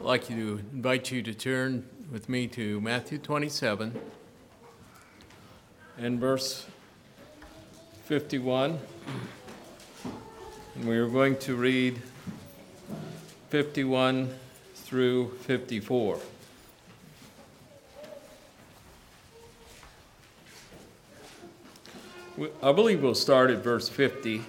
I'd like to invite you to turn with me to Matthew 27 and verse 51. And we are going to read 51 through 54. I believe we'll start at verse 50.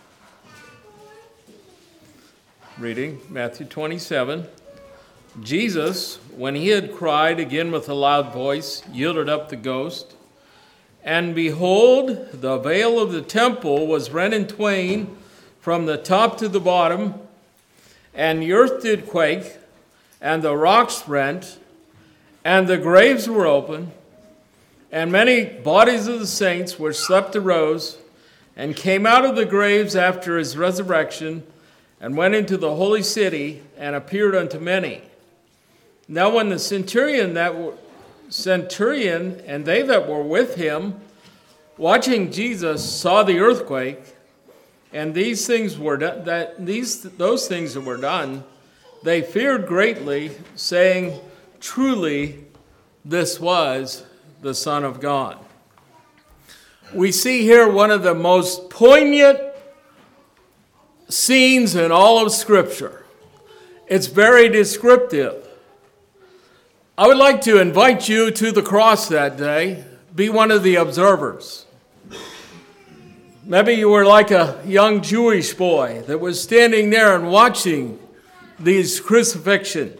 Reading Matthew 27. Jesus, when he had cried again with a loud voice, yielded up the ghost. And behold, the veil of the temple was rent in twain from the top to the bottom, and the earth did quake, and the rocks rent, and the graves were open, and many bodies of the saints which slept arose, and came out of the graves after his resurrection, and went into the holy city, and appeared unto many. Now when the centurion and they that were with him, watching Jesus, saw the earthquake, and those things that were done, they feared greatly, saying, "Truly, this was the Son of God." We see here one of the most poignant scenes in all of Scripture. It's very descriptive. I would like to invite you to the cross that day. Be one of the observers. Maybe you were like a young Jewish boy that was standing there and watching these crucifixion.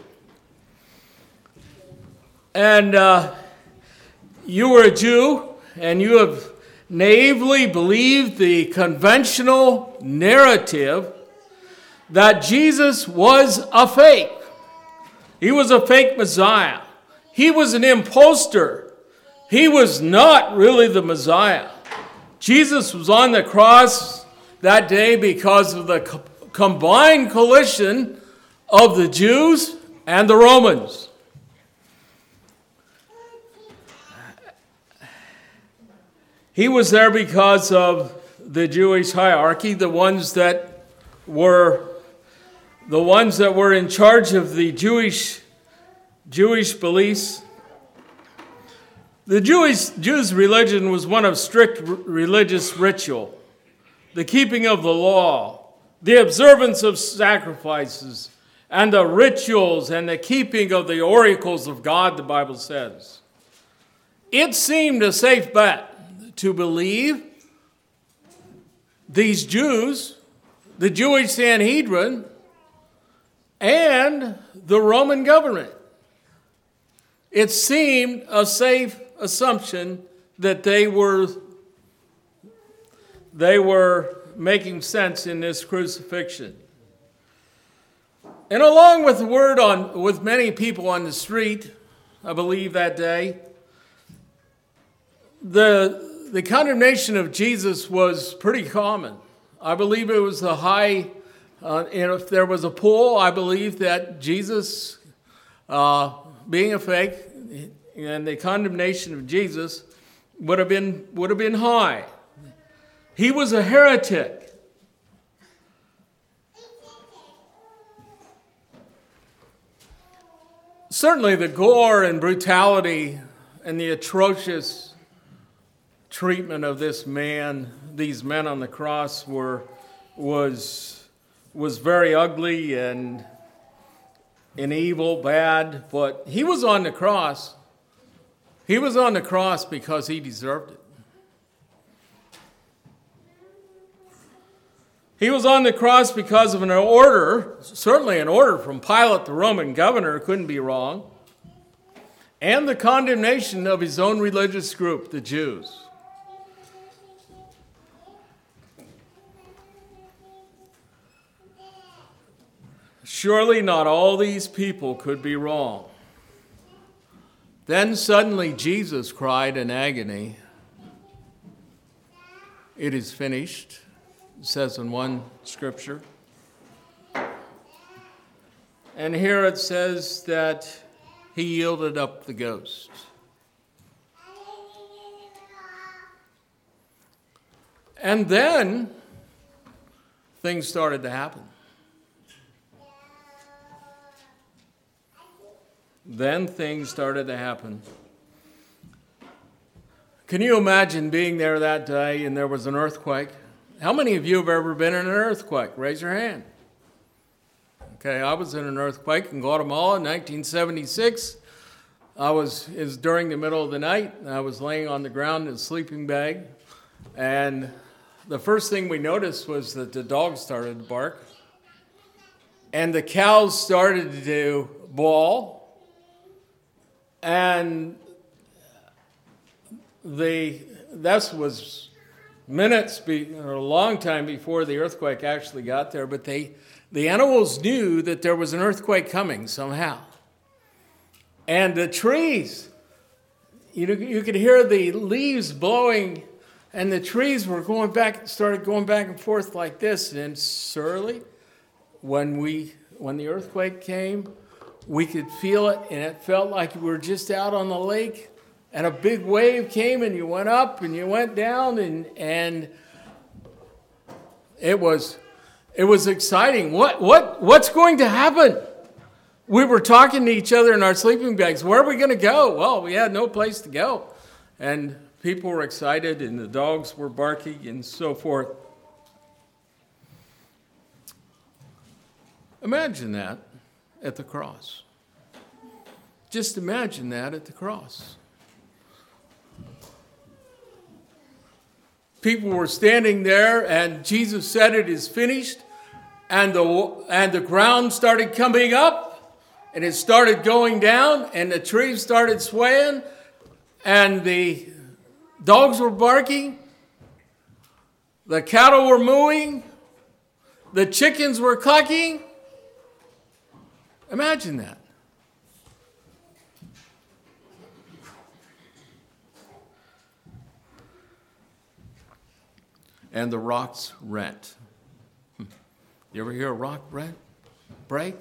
And you were a Jew, and you have naively believed the conventional narrative that Jesus was a fake. He was a fake Messiah. He was an imposter. He was not really the Messiah. Jesus was on the cross that day because of the combined coalition of the Jews and the Romans. He was there because of the Jewish hierarchy, the ones that were in charge of the Jewish beliefs. The Jews' religion was one of strict religious ritual, the keeping of the law, the observance of sacrifices, and the rituals and the keeping of the oracles of God, the Bible says. It seemed a safe bet to believe these Jews, the Jewish Sanhedrin, and the Roman government. It seemed a safe assumption that they were making sense in this crucifixion. And along with with many people on the street, I believe that day, the condemnation of Jesus was pretty common. I believe it was the high. And if there was a poll, I believe that Jesus, being a fake, and the condemnation of Jesus would have been high. He was a heretic. Certainly, the gore and brutality and the atrocious treatment of these men on the cross was very ugly and evil, bad, but he was on the cross. He was on the cross because he deserved it. He was on the cross because of an order, certainly an order from Pilate, the Roman governor, couldn't be wrong, and the condemnation of his own religious group, the Jews. Surely not all these people could be wrong. Then suddenly Jesus cried in agony, "It is finished," it says in one scripture. And here it says that he yielded up the ghost. And then things started to happen. then things started to happen. Can you imagine being there that day and there was an earthquake? How many of you have ever been in an earthquake? Raise your hand. Okay, I was in an earthquake in Guatemala in 1976. It was during the middle of the night. I was laying on the ground in a sleeping bag. And the first thing we noticed was that the dogs started to bark. And the cows started to bawl. And that was minutes or a long time before the earthquake actually got there. But the animals knew that there was an earthquake coming somehow. And the trees, you could hear the leaves blowing, and the trees were started going back and forth like this. And surely, when the earthquake came, we could feel it, and it felt like we were just out on the lake, and a big wave came, and you went up and you went down, and it was exciting. What's going to happen? We were talking to each other in our sleeping bags. Where are we going to go? Well, we had no place to go. And people were excited, and the dogs were barking and so forth. Imagine that at the cross. Just imagine that at the cross. People were standing there, and Jesus said, "It is finished," and the ground started coming up, and it started going down, and the trees started swaying, and the dogs were barking, the cattle were mooing, the chickens were clucking. Imagine that. And the rocks rent. You ever hear a rock break?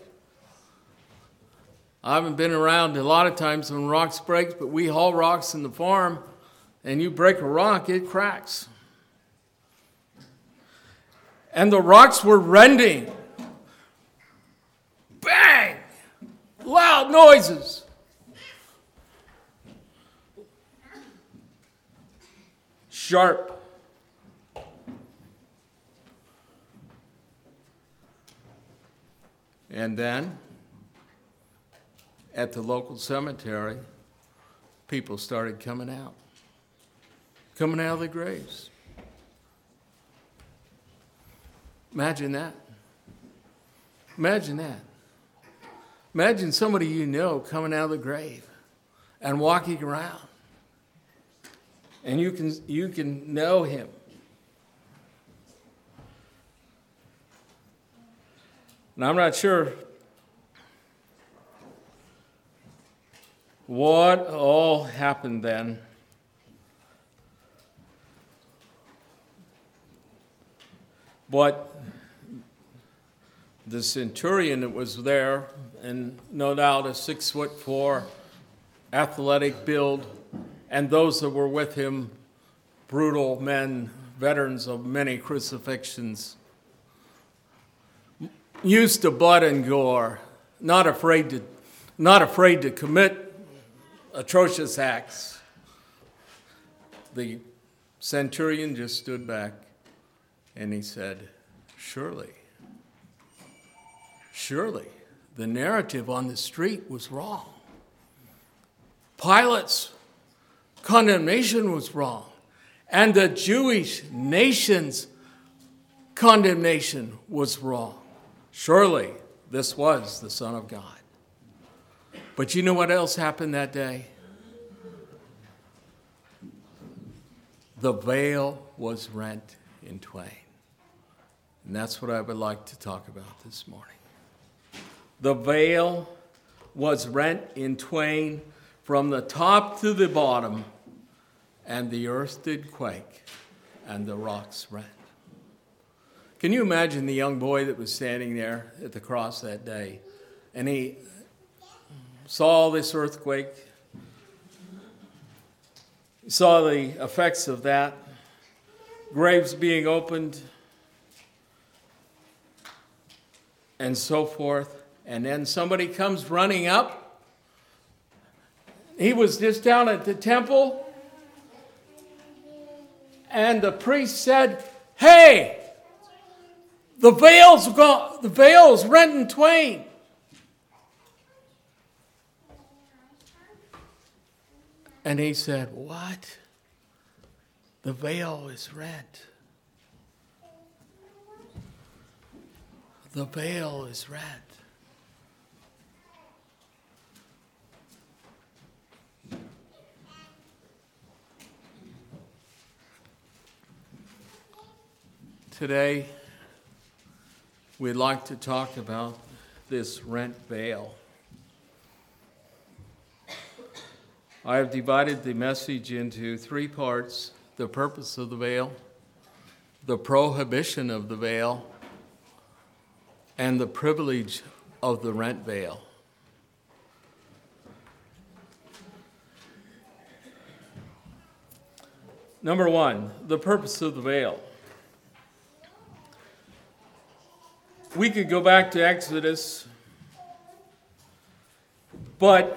I haven't been around a lot of times when rocks break, but we haul rocks in the farm, and you break a rock, it cracks. And the rocks were rending. Bang! Loud noises. Sharp. And then, at the local cemetery, people started coming out of the graves. Imagine that. Imagine that. Imagine somebody you know coming out of the grave and walking around. And you can know him. And I'm not sure what all happened then. But the centurion that was there, and no doubt a 6'4" athletic build, and those that were with him, brutal men, veterans of many crucifixions, used to blood and gore, not afraid to commit atrocious acts. The centurion just stood back and he said, surely, the narrative on the street was wrong. Pilate's condemnation was wrong. And the Jewish nation's condemnation was wrong. Surely, this was the Son of God. But you know what else happened that day? The veil was rent in twain. And that's what I would like to talk about this morning. The veil was rent in twain from the top to the bottom, and the earth did quake, and the rocks rent. Can you imagine the young boy that was standing there at the cross that day, and he saw this earthquake, he saw the effects of that, graves being opened, and so forth, and then somebody comes running up he was just down at the temple, and the priest said, "Hey, the veil's rent in twain." And he said, "What? The veil is rent. The veil is rent." Today, we'd like to talk about this rent veil. I have divided the message into 3 parts: the purpose of the veil, the prohibition of the veil, and the privilege of the rent veil. Number 1, the purpose of the veil. We could go back to Exodus, but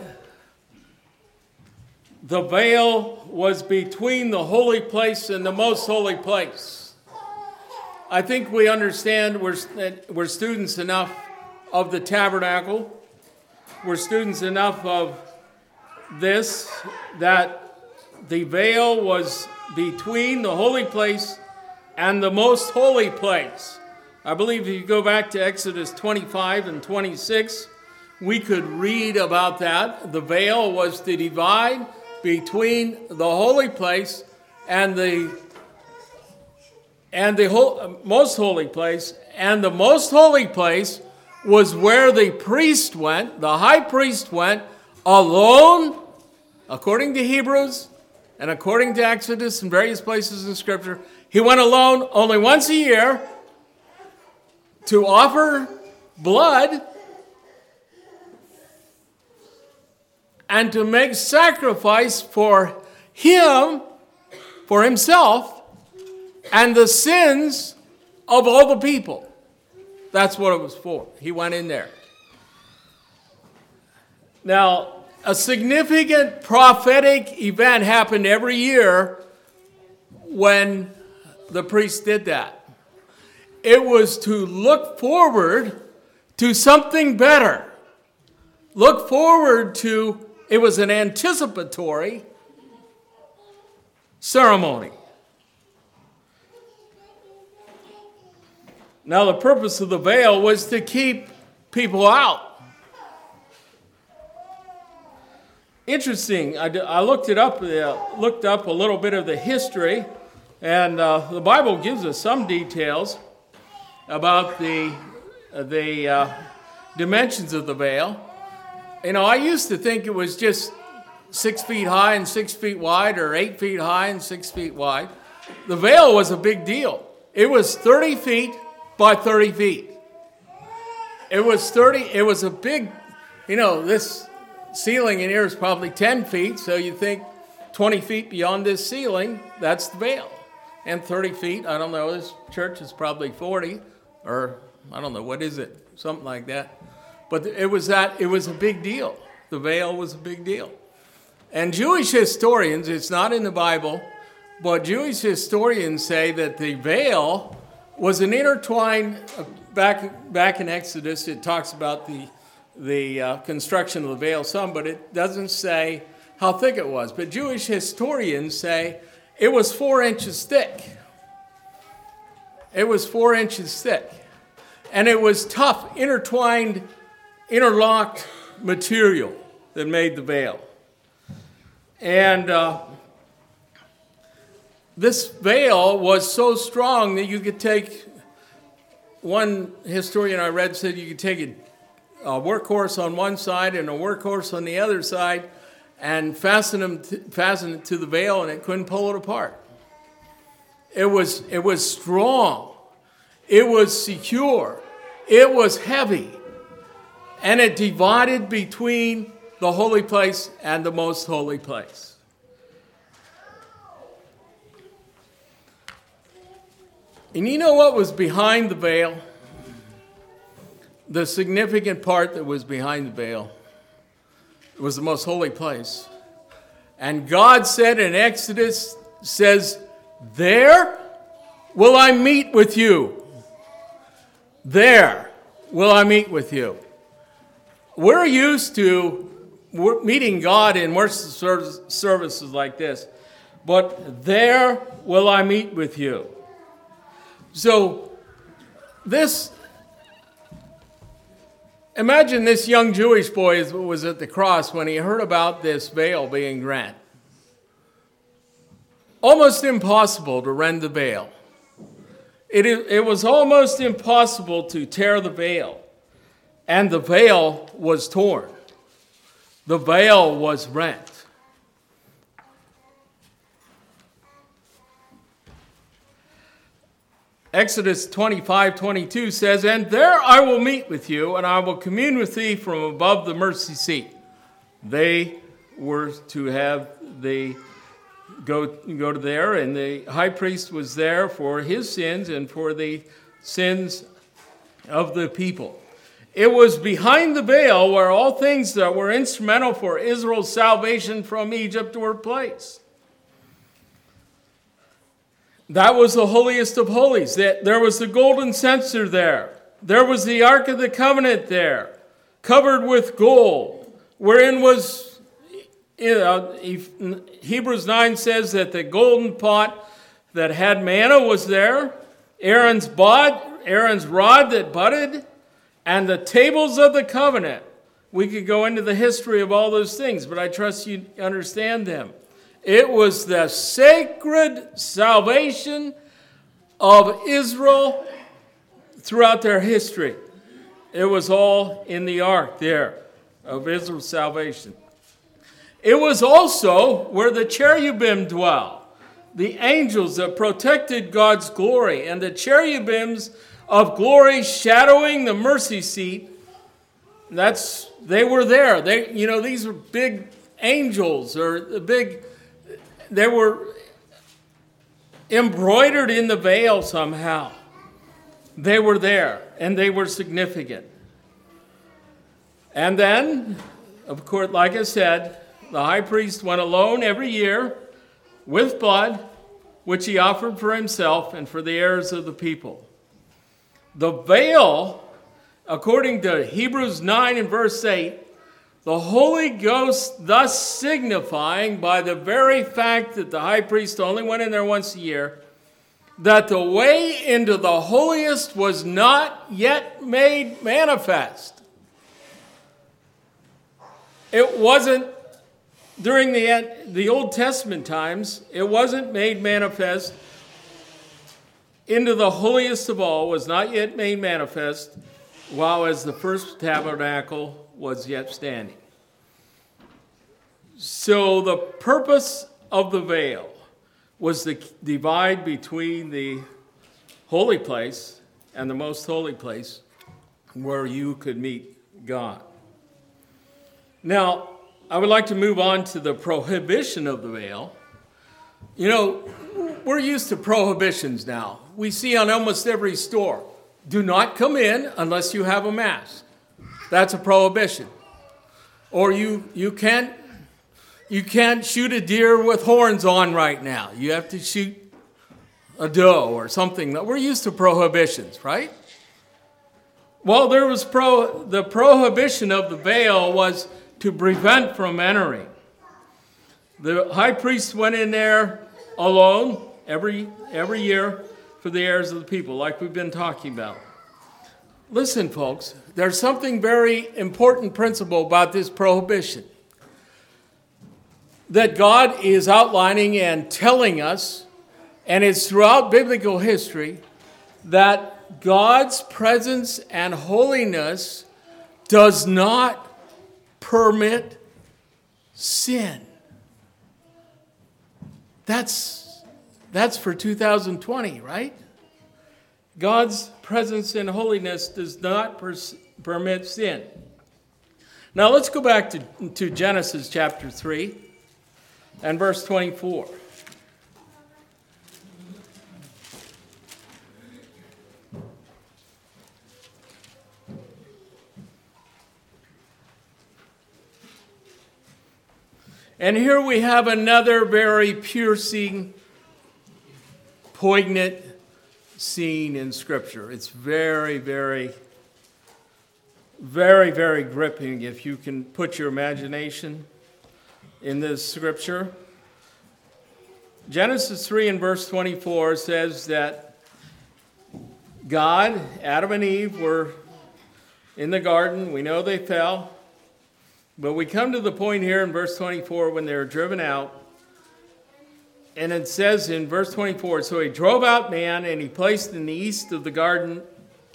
the veil was between the holy place and the most holy place. I think we understand we're students enough of the tabernacle. We're students enough of this, that the veil was between the holy place and the most holy place. I believe if you go back to Exodus 25 and 26, we could read about that. The veil was to divide between the holy place and the most holy place. And the most holy place was where the priest went, the high priest went alone, according to Hebrews and according to Exodus and various places in Scripture. He went alone only once a year to offer blood and to make sacrifice for himself, and the sins of all the people. That's what it was for. He went in there. Now, a significant prophetic event happened every year when the priest did that. It was to look forward to something better. Look forward to, it was an anticipatory ceremony. Now, the purpose of the veil was to keep people out. Interesting, I looked up a little bit of the history, and the Bible gives us some details about the dimensions of the veil. You know, I used to think it was just 6 feet high and 6 feet wide, or 8 feet high and 6 feet wide. The veil was a big deal. It was 30 feet by 30 feet. It was a big, this ceiling in here is probably 10 feet, so you think 20 feet beyond this ceiling, that's the veil. And 30 feet, I don't know, this church is probably 40, or I don't know, what is it? Something like that. But it was a big deal. The veil was a big deal. And Jewish historians, it's not in the Bible, but Jewish historians say that the veil was an intertwined, back in Exodus, it talks about the construction of the veil some, but it doesn't say how thick it was. But Jewish historians say it was 4 inches thick. It was 4 inches thick. And it was tough, intertwined, interlocked material that made the veil. And this veil was so strong that you could take, one historian I read said you could take a workhorse on one side and a workhorse on the other side and fasten it to the veil, and it couldn't pull it apart. It was strong. It was secure. It was heavy. And it divided between the holy place and the most holy place. And you know what was behind the veil? The significant part that was behind the veil was the most holy place. And God said in Exodus, says, there will I meet with you. There will I meet with you. We're used to meeting God in worship services like this. But there will I meet with you. So imagine this young Jewish boy was at the cross when he heard about this veil being rent. Almost impossible to rend the veil. It was almost impossible to tear the veil. And the veil was torn. The veil was rent. Exodus 25:22 says, and there I will meet with you, and I will commune with thee from above the mercy seat. They were to have go to there, and the high priest was there for his sins and for the sins of the people. It was behind the veil where all things that were instrumental for Israel's salvation from Egypt were placed. That was the holiest of holies. There was the golden censer there. There was the Ark of the Covenant there, covered with gold, wherein was, Hebrews 9 says that the golden pot that had manna was there, Aaron's rod that budded, and the tables of the covenant. We could go into the history of all those things, but I trust you understand them. It was the sacred salvation of Israel throughout their history. It was all in the ark there of Israel's salvation. It was also where the cherubim dwell, the angels that protected God's glory, and the cherubims of glory shadowing the mercy seat. They were there. These were big angels, they were embroidered in the veil somehow. They were there, and they were significant. And then, of course, like I said, the high priest went alone every year with blood, which he offered for himself and for the heirs of the people. The veil, according to Hebrews 9 and verse 8, the Holy Ghost thus signifying by the very fact that the high priest only went in there once a year, that the way into the holiest was not yet made manifest. It wasn't, during the Old Testament times, it wasn't made manifest. Into the holiest of all was not yet made manifest, while as the first tabernacle was yet standing. So the purpose of the veil was to divide between the holy place and the most holy place where you could meet God. Now, I would like to move on to the prohibition of the veil. We're used to prohibitions now. We see on almost every store, do not come in unless you have a mask. That's a prohibition. Or you can't shoot a deer with horns on right now. You have to shoot a doe or something. We're used to prohibitions, right? Well, there was the prohibition of the veil was to prevent from entering. The high priest went in there alone every year for the heirs of the people, like we've been talking about. Listen, folks, there's something very important principle about this prohibition that God is outlining and telling us, and it's throughout biblical history, that God's presence and holiness does not permit sin. That's for 2020, right? God's presence and holiness does not permit sin. Now let's go back to Genesis chapter 3 and verse 24. And here we have another very piercing, poignant scene in Scripture. It's very, very, very, very gripping if you can put your imagination in this Scripture. Genesis 3 and verse 24 says that God, Adam and Eve were in the garden. We know they fell. But we come to the point here in verse 24 when they're driven out. And it says in verse 24, so he drove out man and he placed in the east of the garden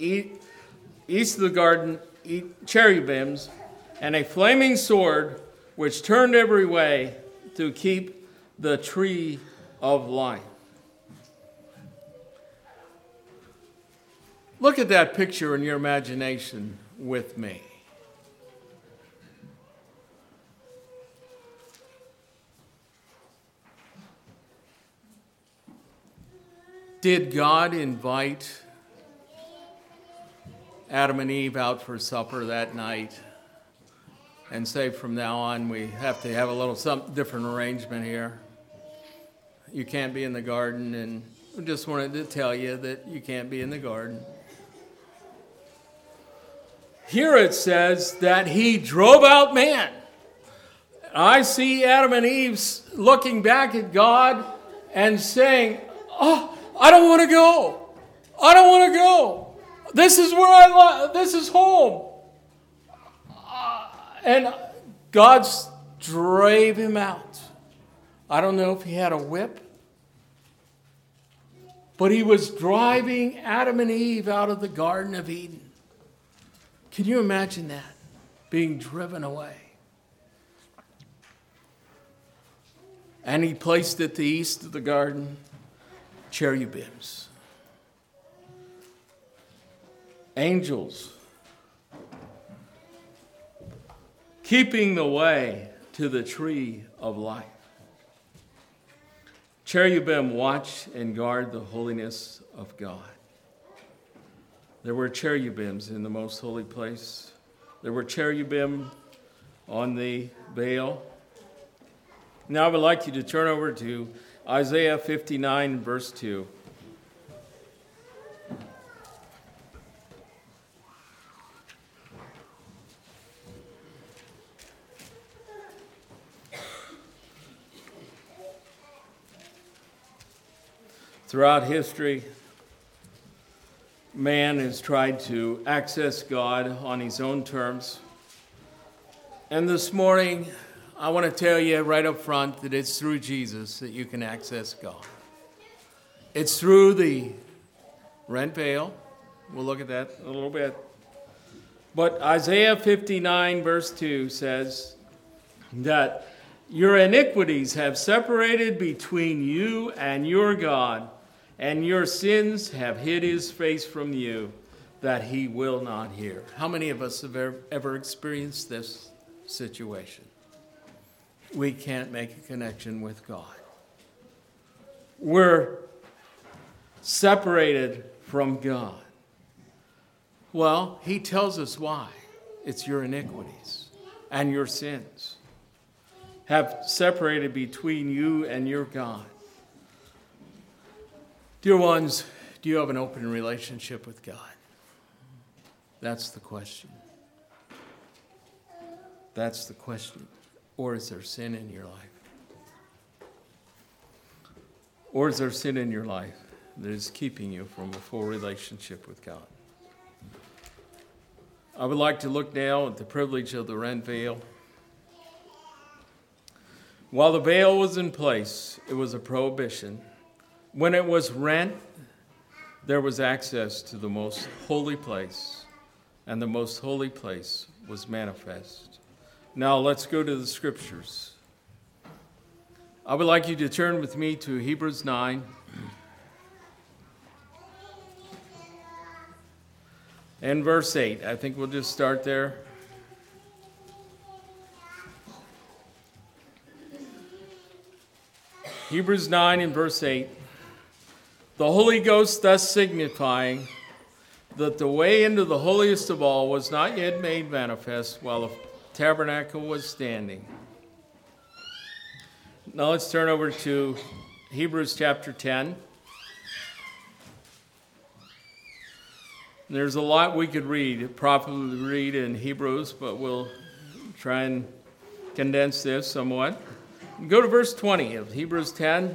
cherubims and a flaming sword which turned every way to keep the tree of life. Look at that picture in your imagination with me. Did God invite Adam and Eve out for supper that night and say from now on we have to have a little something different arrangement here? You can't be in the garden, and I just wanted to tell you that you can't be in the garden. Here it says that he drove out man. I see Adam and Eve looking back at God and saying, oh, I don't want to go. I don't want to go. This is where this is home. And God drove him out. I don't know if he had a whip, but he was driving Adam and Eve out of the Garden of Eden. Can you imagine that? Being driven away. And he placed at the east of the garden cherubims, angels, keeping the way to the tree of life. Cherubim watch and guard the holiness of God. There were cherubims in the most holy place. There were cherubim on the veil. Now I would like you to turn over to Isaiah 59, verse 2. Throughout history, man has tried to access God on his own terms. And this morning, I want to tell you right up front that it's through Jesus that you can access God. It's through the rent veil. We'll look at that in a little bit. But Isaiah 59 verse 2 says that your iniquities have separated between you and your God, and your sins have hid his face from you, that he will not hear. How many of us have ever experienced this situation? We can't make a connection with God. We're separated from God. Well, he tells us why. It's your iniquities and your sins have separated between you and your God. Dear ones, do you have an open relationship with God? That's the question. That's the question. Or is there sin in your life? Or is there sin in your life that is keeping you from a full relationship with God? I would like to look now at the privilege of the rent veil. While the veil was in place, it was a prohibition. When it was rent, there was access to the most holy place, and the most holy place was manifest. Now let's go to the scriptures. I would like you to turn with me to Hebrews 9. And verse 8. I think we'll just start there. Hebrews 9 and verse 8. The Holy Ghost thus signifying that the way into the holiest of all was not yet made manifest while the tabernacle was standing. Now let's turn over to Hebrews chapter 10. There's a lot we could properly read in Hebrews, but we'll try and condense this somewhat. Go to verse 20 of Hebrews 10.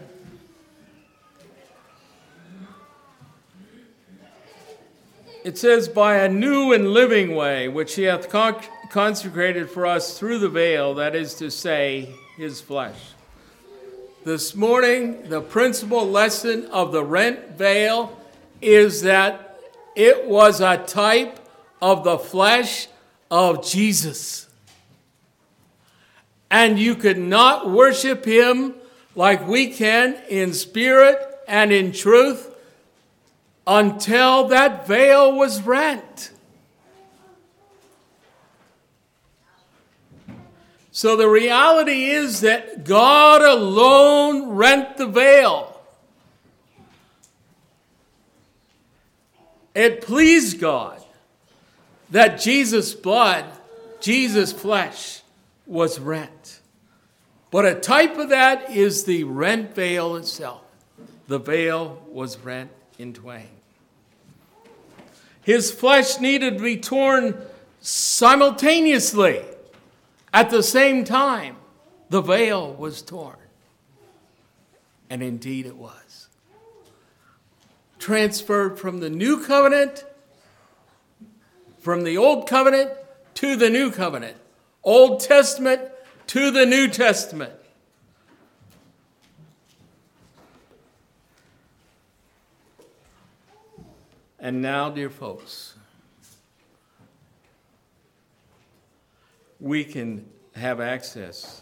It says, by a new and living way, which he hath consecrated for us through the veil, that is to say, his flesh. This morning, the principal lesson of the rent veil is that it was a type of the flesh of Jesus. And you could not worship him like we can in spirit and in truth until that veil was rent. So the reality is that God alone rent the veil. It pleased God that Jesus' blood, Jesus' flesh was rent. But a type of that is the rent veil itself. The veil was rent in twain. His flesh needed to be torn simultaneously. At the same time, the veil was torn. And indeed it was. Transferred from the new covenant, from the old covenant to the new covenant. Old Testament to the New Testament. And now, dear folks, we can have access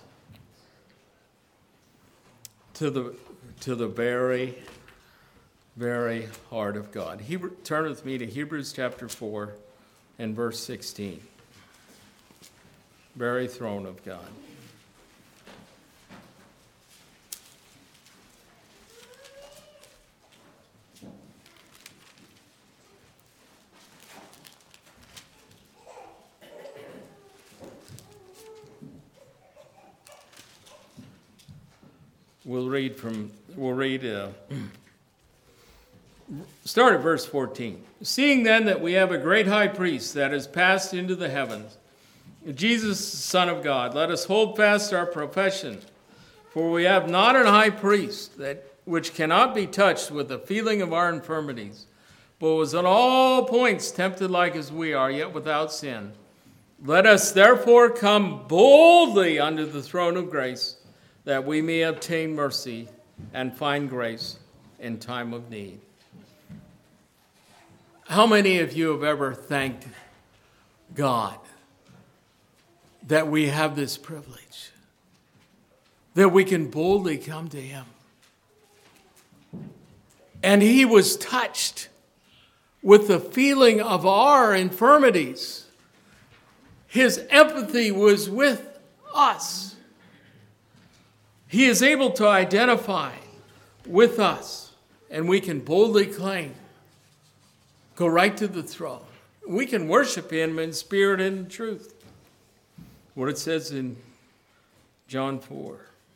to the very, very heart of God. Turn with me to Hebrews chapter 4 and verse 16. Very throne of God. Start at verse 14. Seeing then that we have a great high priest that has passed into the heavens, Jesus, the Son of God, let us hold fast our profession. For we have not an high priest which cannot be touched with the feeling of our infirmities, but was in all points tempted like as we are, yet without sin. Let us therefore come boldly unto the throne of grace, that we may obtain mercy and find grace in time of need. How many of you have ever thanked God that we have this privilege, that we can boldly come to him? And he was touched with the feeling of our infirmities. His empathy was with us. He is able to identify with us, and we can boldly claim, go right to the throne. We can worship him in spirit and in truth. What it says in John 4.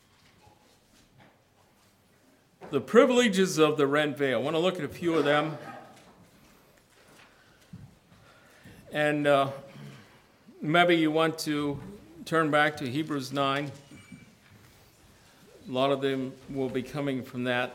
The privileges of the rent veil. I want to look at a few of them. And maybe you want to turn back to Hebrews 9. A lot of them will be coming from that.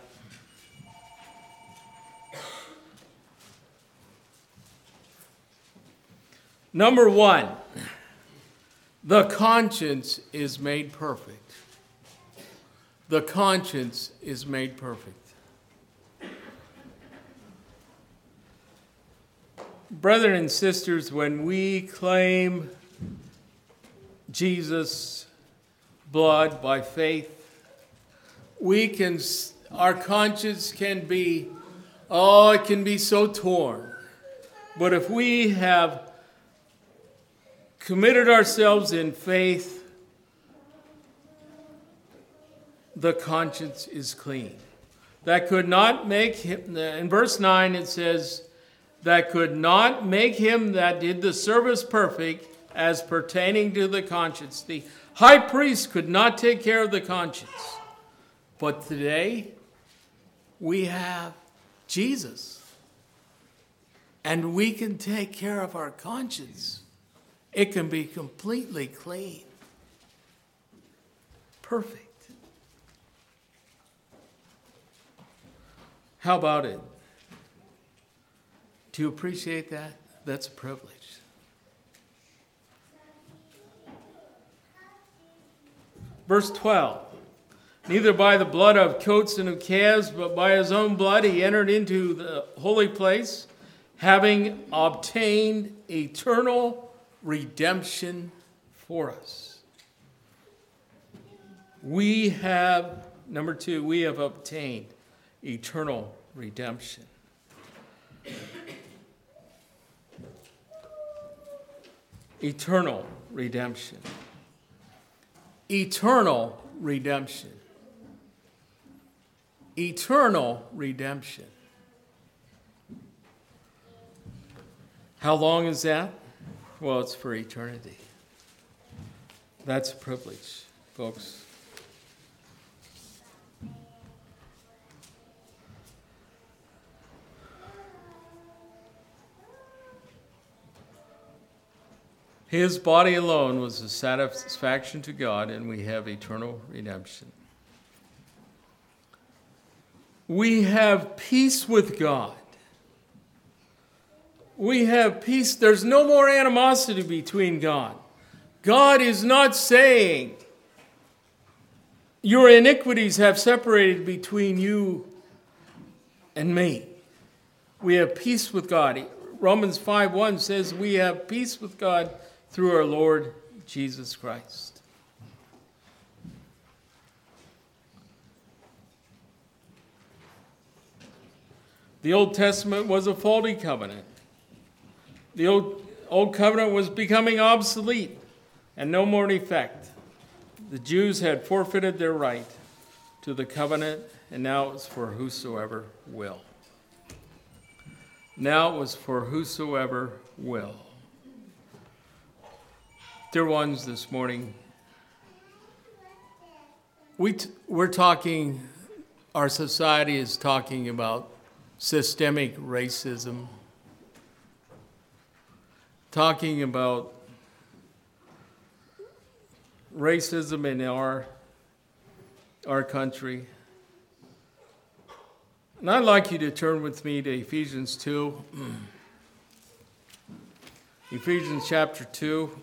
Number one, the conscience is made perfect. The conscience is made perfect. Brethren and sisters, when we claim Jesus' blood by faith, our conscience can be, it can be so torn. But if we have committed ourselves in faith, the conscience is clean. That could not make him, in verse 9 it says, that could not make him that did the service perfect as pertaining to the conscience. The high priest could not take care of the conscience. But today, we have Jesus. And we can take care of our conscience. It can be completely clean. Perfect. How about it? Do you appreciate that? That's a privilege. Verse 12. Neither by the blood of goats and of calves, but by his own blood he entered into the holy place, having obtained eternal redemption for us. We have, number 2, we have obtained eternal redemption. Eternal redemption. Eternal redemption. Eternal redemption. How long is that? Well, it's for eternity. That's a privilege, folks. His body alone was a satisfaction to God, and we have eternal redemption. We have peace with God. We have peace. There's no more animosity between God. God is not saying, your iniquities have separated between you and me. We have peace with God. Romans 5:1 says we have peace with God through our Lord Jesus Christ. The Old Testament was a faulty covenant. The old covenant was becoming obsolete and no more in effect. The Jews had forfeited their right to the covenant, and now it was for whosoever will. Now it was for whosoever will. Dear ones, this morning, we're talking, our society is talking about systemic racism, talking about racism in our country. And I'd like you to turn with me to Ephesians 2. Ephesians chapter 2.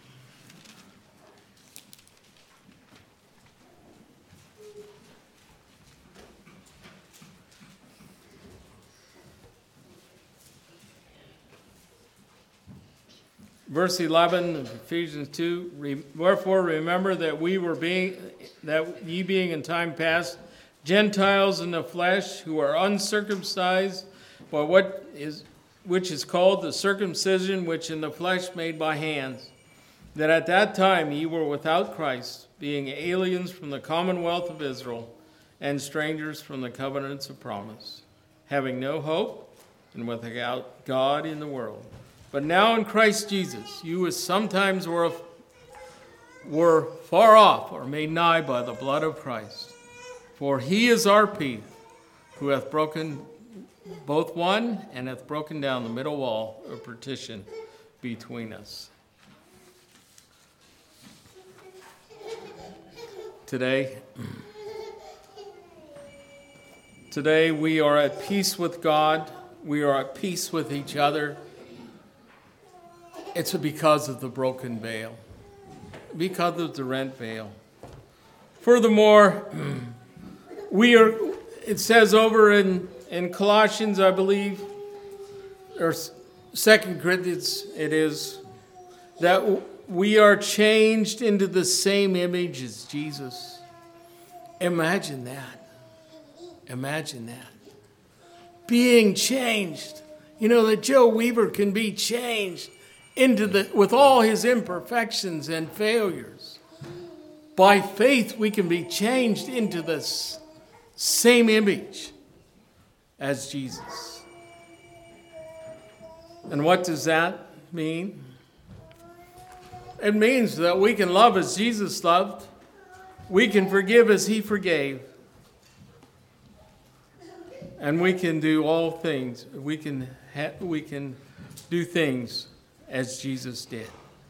Verse 11 of Ephesians 2, wherefore remember that ye being in time past Gentiles in the flesh, who are uncircumcised, by which is called the circumcision which in the flesh made by hands, that at that time ye were without Christ, being aliens from the commonwealth of Israel, and strangers from the covenants of promise, having no hope, and without God in the world. But now in Christ Jesus, you who sometimes were far off or made nigh by the blood of Christ. For he is our peace, who hath broken both one and hath broken down the middle wall of partition between us. Today we are at peace with God. We are at peace with each other. It's because of the broken veil, because of the rent veil. Furthermore, it says over in Colossians, I believe, or 2 Corinthians, it is, that we are changed into the same image as Jesus. Imagine that. Imagine that. Being changed. You know that Joe Weaver can be changed with all his imperfections and failures. By faith, we can be changed into this same image as Jesus. And what does that mean? It means that we can love as Jesus loved. We can forgive as he forgave. And we can do all things. We can do things as Jesus did.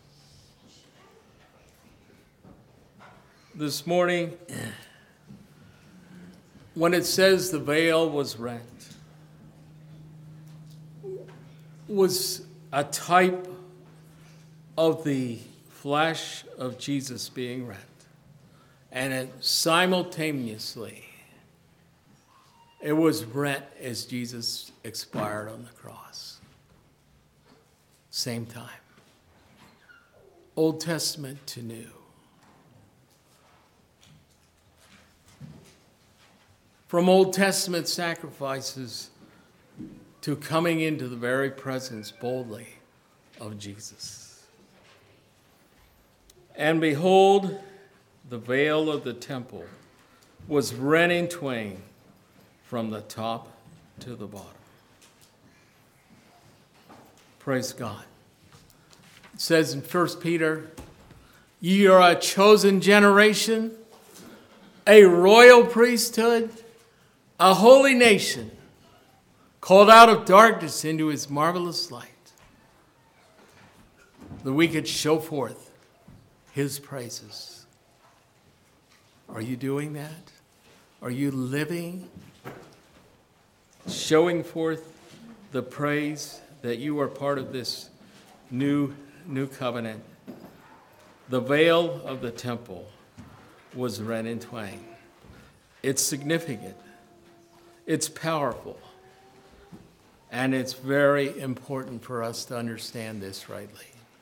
This morning, when it says the veil was rent, was a type of the flesh of Jesus being rent. And it simultaneously, it was rent as Jesus expired on the cross. Same time. Old Testament to New. From Old Testament sacrifices to coming into the very presence boldly of Jesus. And behold, the veil of the temple was rent in twain from the top to the bottom. Praise God. It says in 1 Peter, ye are a chosen generation, a royal priesthood, a holy nation, called out of darkness into his marvelous light, that we could show forth his praises. Are you doing that? Are you living, showing forth the praise that you are part of this new covenant? The veil of the temple was rent in twain. It's significant. It's powerful. And it's very important for us to understand this rightly.